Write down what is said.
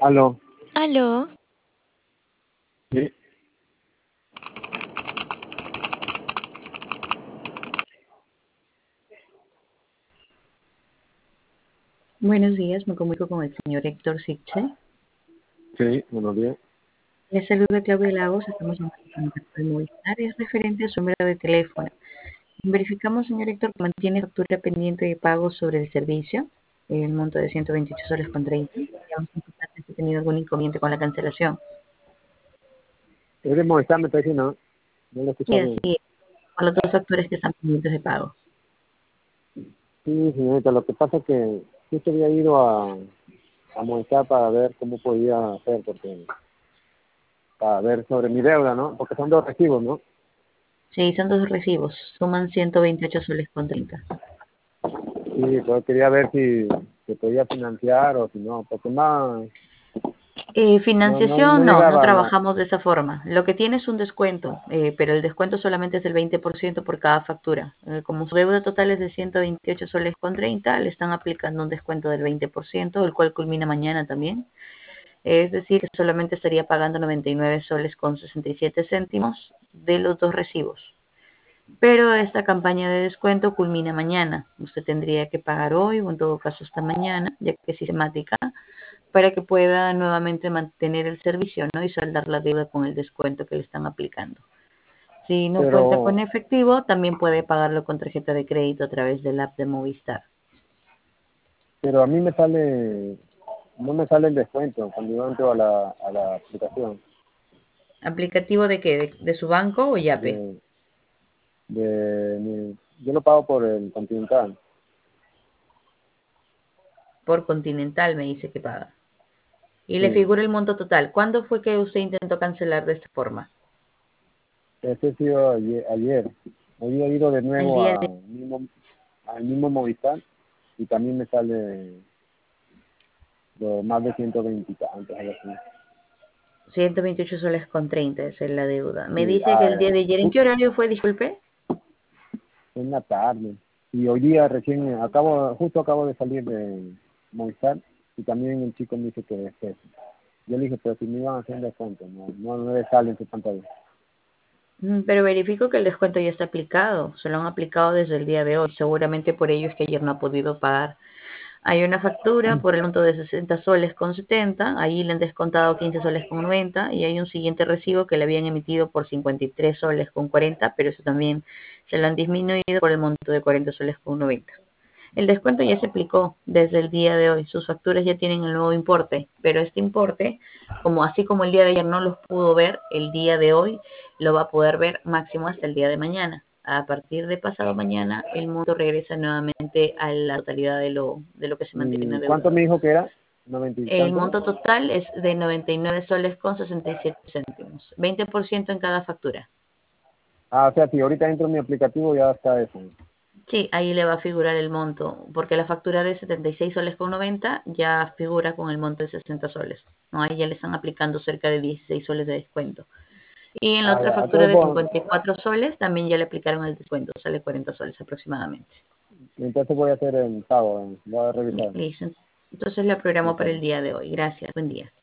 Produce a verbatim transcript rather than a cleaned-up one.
Aló. Aló. Sí. Buenos días, me comunico con el señor Héctor Siche. Sí, buenos días. Le saluda Claudia Lagos, estamos en contacto de Movistar, es referente a su número de teléfono. Verificamos, señor Héctor, que mantiene factura pendiente de pago sobre el servicio, el monto de ciento veintiocho soles con treinta. Queríamos consultar si ha tenido algún inconveniente con la cancelación. Es de Movistar, me está diciendo, ¿no? No lo Y escuché así bien. es, con las dos facturas que están pendientes de pago. Sí, señorita, lo que pasa es que justo había ido a, a Movistar para ver cómo podía hacer, porque para ver sobre mi deuda, ¿no? Porque son dos recibos, ¿no? Sí, son dos recibos, suman ciento veintiocho soles con treinta. Sí, pues quería ver si se podía financiar o si no, porque más, Eh, no, no, financiación no no, no llegaba a la... trabajamos de esa forma. Lo que tiene es un descuento, eh, pero el descuento solamente es del veinte por ciento por cada factura. Eh, como su deuda total es de ciento veintiocho soles con treinta, le están aplicando un descuento del veinte por ciento, el cual culmina mañana también. Es decir, que solamente estaría pagando noventa y nueve soles con sesenta y siete céntimos de los dos recibos. Pero esta campaña de descuento culmina mañana. Usted tendría que pagar hoy o en todo caso hasta mañana, ya que es sistemática, para que pueda nuevamente mantener el servicio, ¿no? Y saldar la deuda con el descuento que le están aplicando. Si no cuenta con Pero, efectivo, también puede pagarlo con tarjeta de crédito a través del app de Movistar. pero a mí me sale, no me sale el descuento cuando yo entro a la, a la aplicación ¿Aplicativo de qué? ¿De, de su banco o Yape? de, de mi, yo lo pago por el Continental. Por Continental me dice que paga. Y le Sí. figura el monto total. ¿Cuándo fue que usted intentó cancelar de esta forma? Ese ha sido ayer, ayer. Hoy he ido de El nuevo día a de mismo, al mismo Movistar y también me sale de más de ciento veinte y tantos, algo así. ciento veintiocho soles con treinta es la deuda. Me Sí, dice que ah, el día de ayer, ¿en ju- qué horario fue? Disculpe. en la tarde. Y hoy día recién, acabo, justo acabo de salir de Movistar y también el chico me dice que es eso. Yo le dije, pero si me iban a hacer descuento, no, no, no le sale en su pantalla. Mm, Pero verifico que el descuento ya está aplicado. Se lo han aplicado desde el día de hoy. Seguramente por ello es que ayer no ha podido pagar. Hay una factura por el monto de sesenta soles con setenta. Ahí le han descontado quince soles con noventa. Y hay un siguiente recibo que le habían emitido por cincuenta y tres soles con cuarenta. Pero eso también se lo han disminuido por el monto de cuarenta soles con noventa. El descuento ya se aplicó desde el día de hoy. Sus facturas ya tienen el nuevo importe, pero este importe, como así como el día de ayer no los pudo ver, el día de hoy lo va a poder ver máximo hasta el día de mañana. A partir de pasado mañana, el monto regresa nuevamente a la totalidad de lo, de lo que se mantiene ¿Y cuánto adeudado. me dijo que era? ¿Noventa y El tanto? monto total es de noventa y nueve soles con sesenta y siete céntimos, veinte por ciento en cada factura. Ah, o sea, si ahorita entro en mi aplicativo ya está eso. Sí, ahí le va a figurar el monto, porque la factura de setenta y seis soles con noventa ya figura con el monto de sesenta soles. ¿No? Ahí ya le están aplicando cerca de dieciséis soles de descuento. Y en la Ah, otra ya. factura Entonces, de bueno, cincuenta y cuatro soles también ya le aplicaron el descuento, sale cuarenta soles aproximadamente. entonces voy a hacer el pago, voy a revisar. Listo. Entonces le programo para Ok. el día de hoy. Gracias. Buen día.